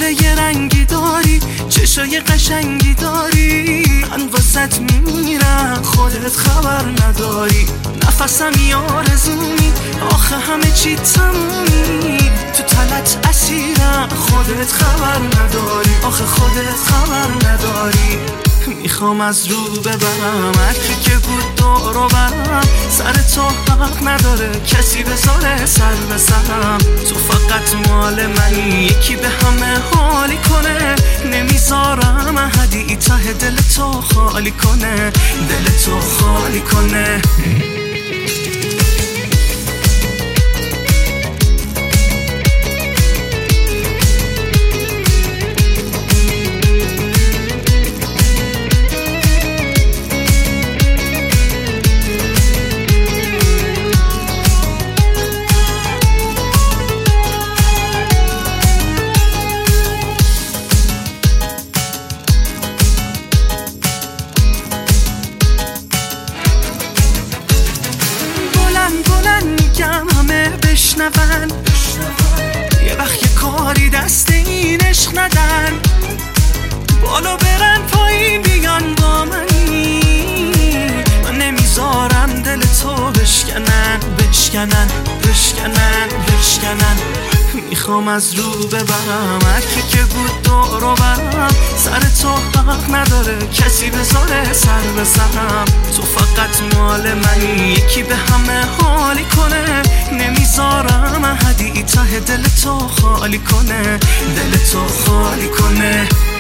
یه رنگی داری، چشای قشنگی داری، من واسط میمیرم خودت خبر نداری. نفسم آرزومی، آخه همه چی تمومی، تو تنت اسیرم خودت خبر نداری، آخه خودت خبر نداری. میخوام از رو ببرم هرکی که بود دورو برم، سر تو حق نداره کسی بذاره سر به سرم. تو فقط مال منی، یکی به همه حالی کنه، نمیذارم احدی ته دل تو خالی کنه، دل تو خالی کنه. بلند میگم همه بشنون، یه وقت یه کاری دست این عشق ندن، بالا برن پایین بیان با منی، من نمیذارم دل تو بشکنن بشکنن بشکنن بشکنن. میخوام از رو ببرم هرکی که بود دورو برم، سر تو حق نداره کسی بذاره سر به سرم. تو فقط مال منی، یکی به همه حالی کنه، نمیذارم احدی ته دل تو خالی کنه، دل تو خالی کنه.